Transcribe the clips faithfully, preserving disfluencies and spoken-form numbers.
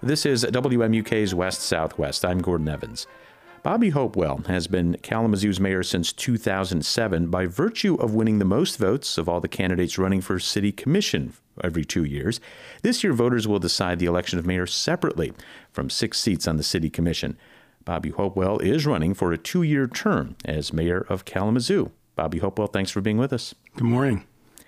This is W M U K's West Southwest. I'm Gordon Evans. Bobby Hopewell has been Kalamazoo's mayor since two thousand seven by virtue of winning the most votes of all the candidates running for city commission every two years. This year, voters will decide the election of mayor separately from six seats on the city commission. Bobby Hopewell is running for a two-year term as mayor of Kalamazoo. Bobby Hopewell, thanks for being with us. Good morning.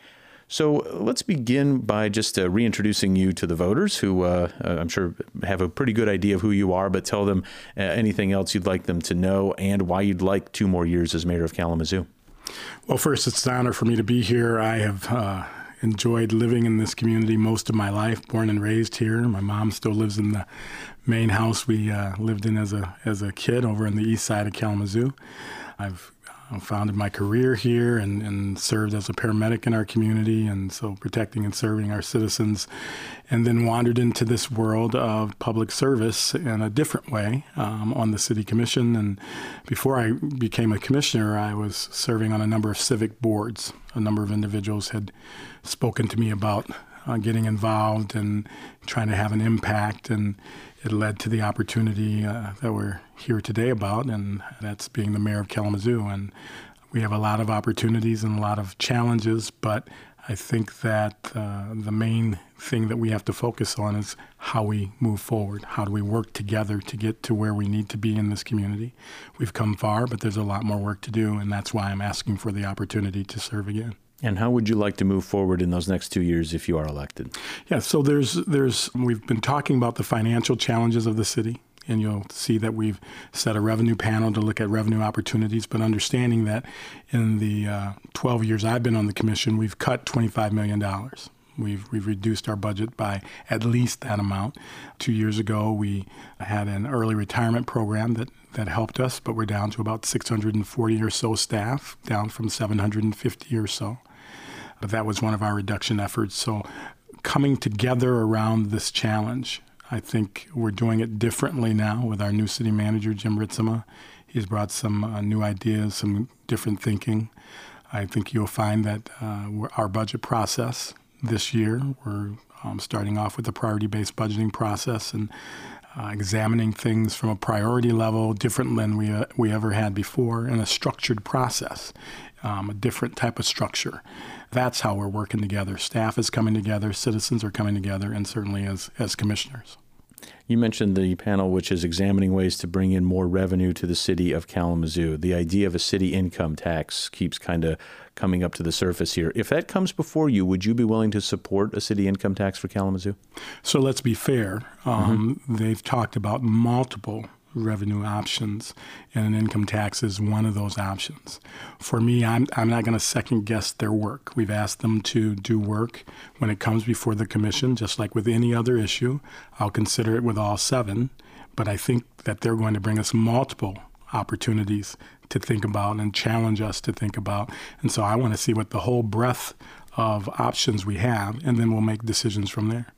So let's begin by just uh, reintroducing you to the voters who uh, I'm sure have a pretty good idea of who you are, but tell them uh, anything else you'd like them to know and why you'd like two more years as mayor of Kalamazoo. Well, first, it's an honor for me to be here. I have uh, enjoyed living in this community most of my life, born and raised here. My mom still lives in the main house we uh, lived in as a, as a kid over on the east side of Kalamazoo. I've I founded my career here and, and served as a paramedic in our community, and so protecting and serving our citizens, and then wandered into this world of public service in a different way um, on the city commission. And before I became a commissioner, I was serving on a number of civic boards. A number of individuals had spoken to me about uh, getting involved and trying to have an impact, and it led to the opportunity uh, that we're here today about, and that's being the mayor of Kalamazoo. And we have a lot of opportunities and a lot of challenges, but I think that uh, the main thing that we have to focus on is how we move forward. How do we work together to get to where we need to be in this community? We've come far, but there's a lot more work to do, and that's why I'm asking for the opportunity to serve again. And how would you like to move forward in those next two years if you are elected? Yeah, so there's there's we've been talking about the financial challenges of the city, and you'll see that we've set a revenue panel to look at revenue opportunities, but understanding that in the uh, twelve years I've been on the commission, we've cut twenty-five million dollars. We've we've reduced our budget by at least that amount. Two years ago, we had an early retirement program that, that helped us, but we're down to about six hundred forty or so staff, down from seven hundred fifty or so. But that was one of our reduction efforts. So coming together around this challenge, I think we're doing it differently now with our new city manager, Jim Ritsema. He's brought some uh, new ideas, some different thinking. I think you'll find that uh, our budget process this year, we're um, starting off with the priority-based budgeting process and uh, examining things from a priority level different than we uh, we ever had before, in a structured process, um, a different type of structure. That's how we're working together. Staff is coming together, citizens are coming together, and certainly as, as commissioners. You mentioned the panel, which is examining ways to bring in more revenue to the city of Kalamazoo. The idea of a city income tax keeps kind of coming up to the surface here. If that comes before you, would you be willing to support a city income tax for Kalamazoo? So let's be fair. Um, mm-hmm. They've talked about multiple revenue options, and an income tax is one of those options. For me, I'm I'm not going to second guess their work. We've asked them to do work when it comes before the commission, just like with any other issue. I'll consider it with all seven, but I think that they're going to bring us multiple opportunities to think about and challenge us to think about. And so I want to see what the whole breadth of options we have, and then we'll make decisions from there.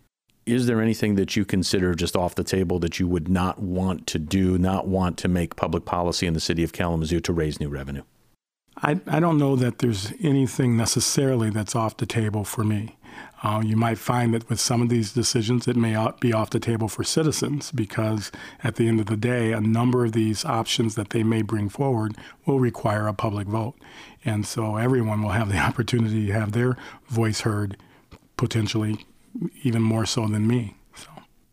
Is there anything that you consider just off the table that you would not want to do, not want to make public policy in the city of Kalamazoo to raise new revenue? I, I don't know that there's anything necessarily that's off the table for me. Uh, you might find that with some of these decisions, it may be off the table for citizens, because at the end of the day, a number of these options that they may bring forward will require a public vote. And so everyone will have the opportunity to have their voice heard, potentially even more so than me. So,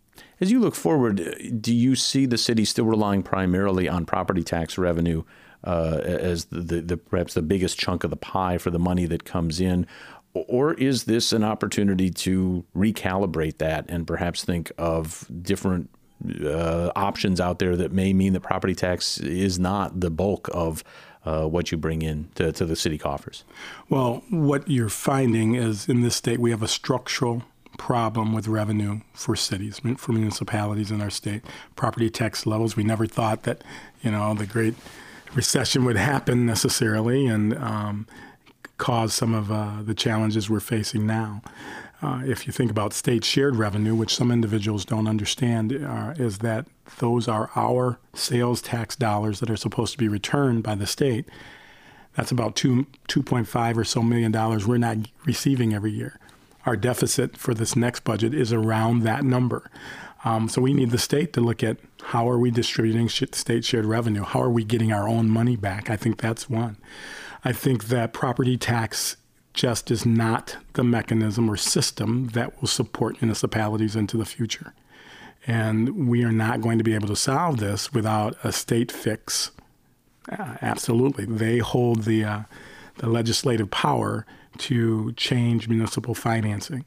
as you look forward, do you see the city still relying primarily on property tax revenue uh, as the, the, the perhaps the biggest chunk of the pie for the money that comes in? Or is this an opportunity to recalibrate that and perhaps think of different uh, options out there that may mean that property tax is not the bulk of uh, what you bring in to, to the city coffers? Well, what you're finding is in this state we have a structural problem with revenue for cities, for municipalities in our state. Property tax levels, we never thought that, you know, the Great Recession would happen necessarily and um, cause some of uh, the challenges we're facing now. Uh, if you think about state shared revenue, which some individuals don't understand, uh, is that those are our sales tax dollars that are supposed to be returned by the state. That's about two, two point five or so million dollars we're not receiving every year. our deficit for this next budget is around that number. Um, so we need the state to look at how are we distributing state shared revenue? How are we getting our own money back? I think that's one. I think that property tax just is not the mechanism or system that will support municipalities into the future. And we are not going to be able to solve this without a state fix. Uh, absolutely. They hold the, uh, the legislative power to change municipal financing.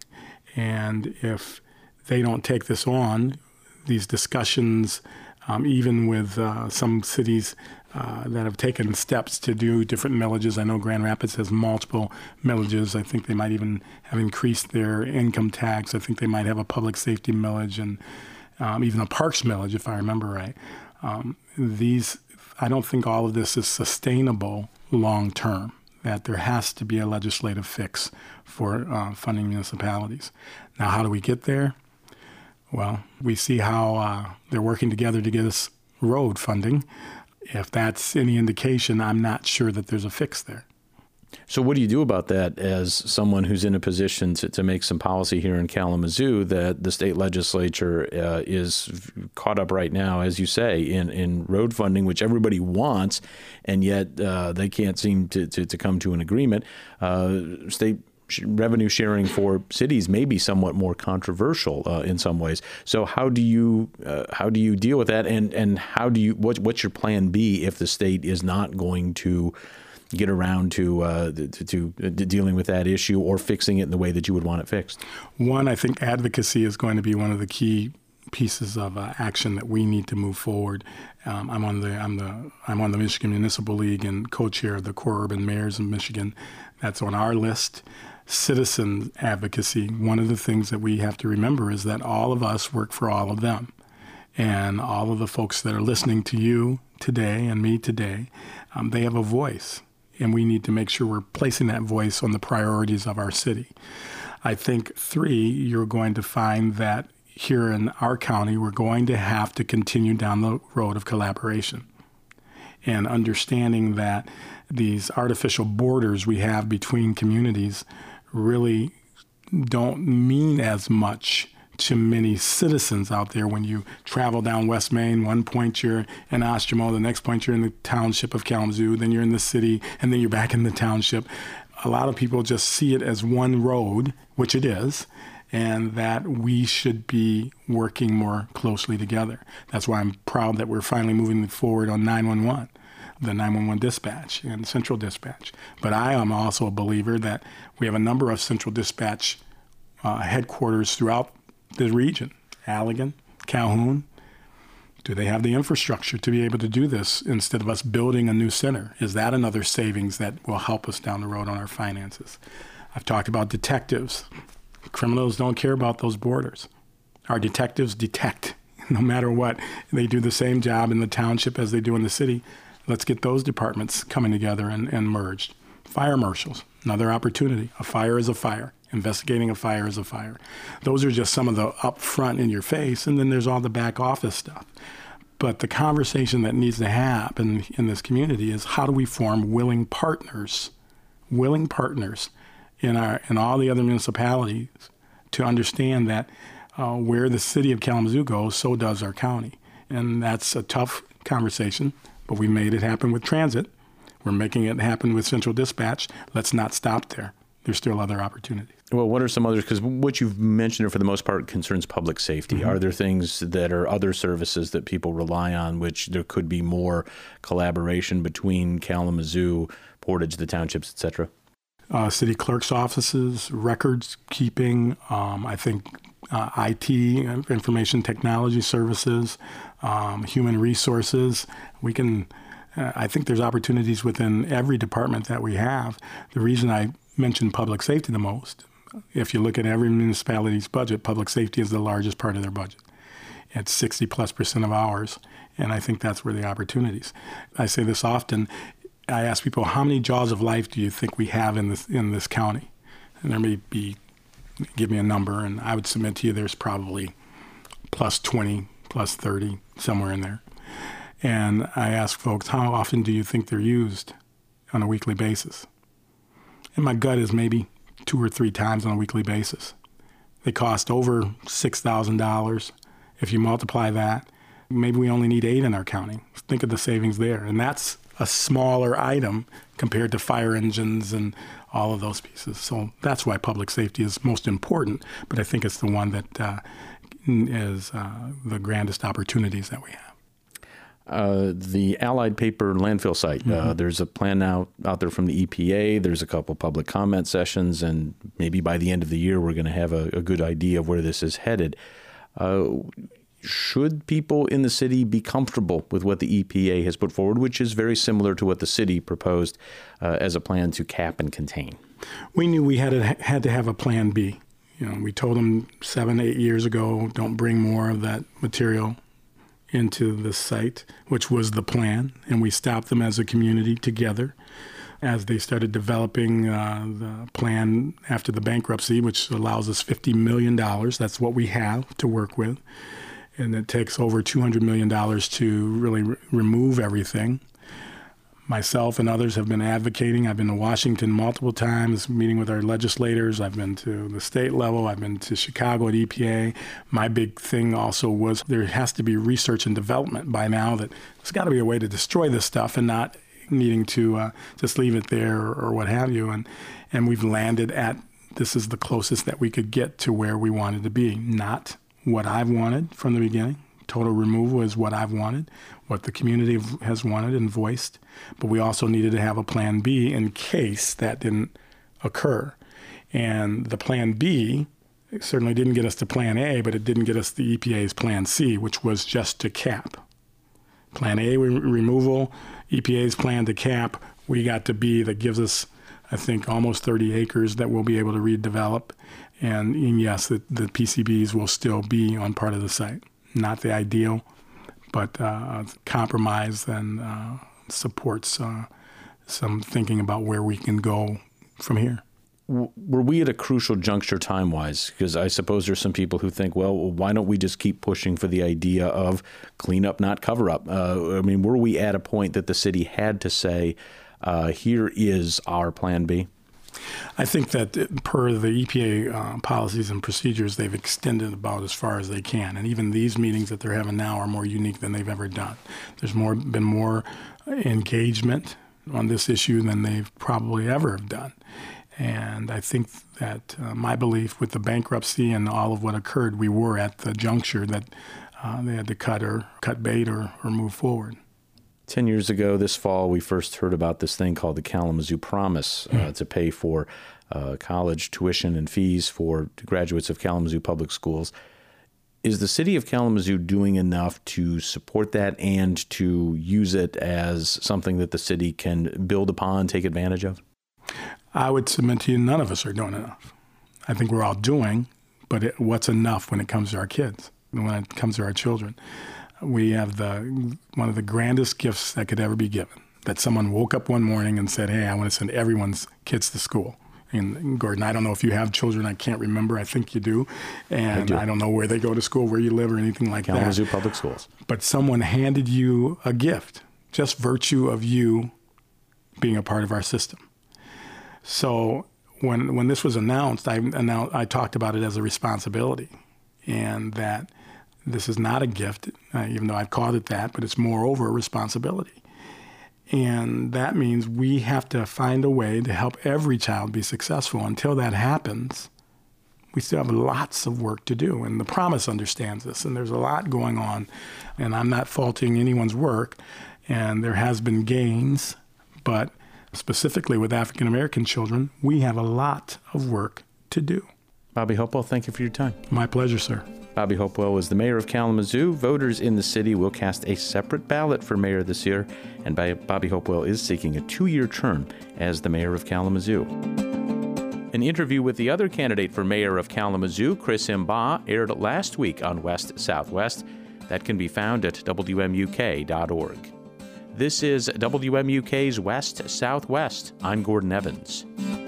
And if they don't take this on, these discussions, um, even with uh, some cities uh, that have taken steps to do different millages. I know Grand Rapids has multiple millages. I think they might even have increased their income tax. I think they might have a public safety millage and um, even a parks millage, if I remember right. Um, these, I don't think all of this is sustainable long term, that there has to be a legislative fix for uh, funding municipalities. Now, how do we get there? Well, we see how uh, they're working together to get us road funding. If that's any indication, I'm not sure that there's a fix there. So what do you do about that as someone who's in a position to, to make some policy here in Kalamazoo, that the state legislature uh, is caught up right now, as you say, in, in road funding, which everybody wants, and yet uh, they can't seem to, to, to come to an agreement? Uh, state revenue sharing for cities may be somewhat more controversial uh, in some ways. So how do you uh, how do you deal with that, and and how do you what what's your plan B if the state is not going to get around to, uh, to, to to dealing with that issue or fixing it in the way that you would want it fixed? One, I think advocacy is going to be one of the key pieces of uh, action that we need to move forward. Um, I'm on the I'm the I'm on the Michigan Municipal League and co-chair of the Core Urban Mayors of Michigan. That's on our list. Citizen advocacy. One of the things that we have to remember is that all of us work for all of them, and all of the folks that are listening to you today and me today, um, they have a voice, and we need to make sure we're placing that voice on the priorities of our city. I think three, you're going to find that here in our county, we're going to have to continue down the road of collaboration and understanding that these artificial borders we have between communities really don't mean as much to many citizens out there. When you travel down West Main, one point you're in Ostrimo, the next point you're in the township of Kalamazoo, then you're in the city, and then you're back in the township. A lot of people just see it as one road, which it is, and that we should be working more closely together. That's why I'm proud that we're finally moving forward on nine one one. The nine one one dispatch and central dispatch. But I am also a believer that we have a number of central dispatch uh, headquarters throughout the region. Allegan, Calhoun. Do they have the infrastructure to be able to do this instead of us building a new center? Is that another savings that will help us down the road on our finances? I've talked about detectives. Criminals don't care about those borders. Our detectives detect no matter what. They do the same job in the township as they do in the city. Let's get those departments coming together and, and merged. Fire marshals, another opportunity. A fire is a fire. Investigating a fire is a fire. Those are just some of the upfront in your face, and then there's all the back office stuff. But the conversation that needs to happen in this community is how do we form willing partners, willing partners in our in all the other municipalities to understand that uh, where the city of Kalamazoo goes, so does our county. And that's a tough conversation. But we made it happen with transit. We're making it happen with central dispatch. Let's not stop there. There's still other opportunities. Well, what are some others? Because what you've mentioned for the most part concerns public safety. Mm-hmm. Are there things that are other services that people rely on, which there could be more collaboration between Kalamazoo, Portage, the townships, et cetera? Uh, city clerk's offices, records keeping, um, I think uh, I T, information technology services, um, human resources. We can, uh, I think there's opportunities within every department that we have. The reason I mention public safety the most, if you look at every municipality's budget, public safety is the largest part of their budget. It's sixty plus percent of ours, and I think that's where the opportunities. I say this often. I ask people, how many jaws of life do you think we have in this in this county? And there may be, give me a number, and I would submit to you there's probably plus twenty, plus thirty, somewhere in there. And I ask folks, how often do you think they're used on a weekly basis? And my gut is maybe two or three times on a weekly basis. They cost over six thousand dollars. If you multiply that, maybe we only need eight in our county. Think of the savings there. And that's a smaller item compared to fire engines and all of those pieces. So that's why public safety is most important, but I think it's the one that uh, is uh, the grandest opportunities that we have. Uh, the Allied Paper landfill site, mm-hmm. uh, there's a plan now out there from the E P A. There's a couple public comment sessions, and maybe by the end of the year, we're going to have a, a good idea of where this is headed. Uh, should people in the city be comfortable with what the E P A has put forward, which is very similar to what the city proposed uh, as a plan to cap and contain? We knew we had to, had to have a plan B. You know, we told them seven, eight years ago, don't bring more of that material into the site, which was the plan, and we stopped them as a community together as they started developing uh, the plan after the bankruptcy, which allows us fifty million dollars. That's what we have to work with, and it takes over two hundred million dollars to really re- remove everything. Myself and others have been advocating. I've been to Washington multiple times, meeting with our legislators. I've been to the state level. I've been to Chicago at E P A. My big thing also was there has to be research and development by now that there's got to be a way to destroy this stuff and not needing to uh, just leave it there or, or what have you. And, and we've landed at this is the closest that we could get to where we wanted to be, not what I've wanted from the beginning. Total removal is what I've wanted, what the community has wanted and voiced, but we also needed to have a plan B in case that didn't occur. And the plan B certainly didn't get us to plan A, but it didn't get us the E P A's plan C, which was just to cap. Plan A, re- removal, E P A's plan to cap, we got to B that gives us, I think, almost thirty acres that we'll be able to redevelop. And, and yes, the, the P C Bs will still be on part of the site. Not the ideal, but uh, compromise and uh, supports uh, some thinking about where we can go from here. Were we at a crucial juncture time-wise? Because I suppose there's some people who think, well, why don't we just keep pushing for the idea of clean up, not cover up? Uh, I mean, were we at a point that the city had to say, uh, here is our plan B? I think that per the E P A uh, policies and procedures, they've extended about as far as they can. And even these meetings that they're having now are more unique than they've ever done. There's more been more engagement on this issue than they've probably ever have done. And I think that uh, my belief with the bankruptcy and all of what occurred, we were at the juncture that uh, they had to cut or cut bait or, or move forward. Ten years ago this fall, we first heard about this thing called the Kalamazoo Promise uh, mm. to pay for uh, college tuition and fees for graduates of Kalamazoo Public Schools. Is the city of Kalamazoo doing enough to support that and to use it as something that the city can build upon, take advantage of? I would submit to you none of us are doing enough. I think we're all doing, but it, what's enough when it comes to our kids, when it comes to our children? We have the one of the grandest gifts that could ever be given, that someone woke up one morning and said, hey, I want to send everyone's kids to school. And Gordon, I don't know if you have children. I can't remember. I think you do. And I, do. I don't know where they go to school, where you live or anything like Kalamazoo that. Kalamazoo Public Schools. But someone handed you a gift, just virtue of you being a part of our system. So when when this was announced, I, announced, I talked about it as a responsibility, and that this is not a gift, uh, even though I've called it that, but it's moreover a responsibility. And that means we have to find a way to help every child be successful. Until that happens, we still have lots of work to do. And the Promise understands this, and there's a lot going on. And I'm not faulting anyone's work, and there has been gains, but specifically with African American children, we have a lot of work to do. Bobby Hopewell, thank you for your time. My pleasure, sir. Bobby Hopewell is the mayor of Kalamazoo. Voters in the city will cast a separate ballot for mayor this year, and Bobby Hopewell is seeking a two-year term as the mayor of Kalamazoo. An interview with the other candidate for mayor of Kalamazoo, Chris Mba, aired last week on West Southwest. That can be found at W M U K dot org. This is W M U K's West Southwest. I'm Gordon Evans.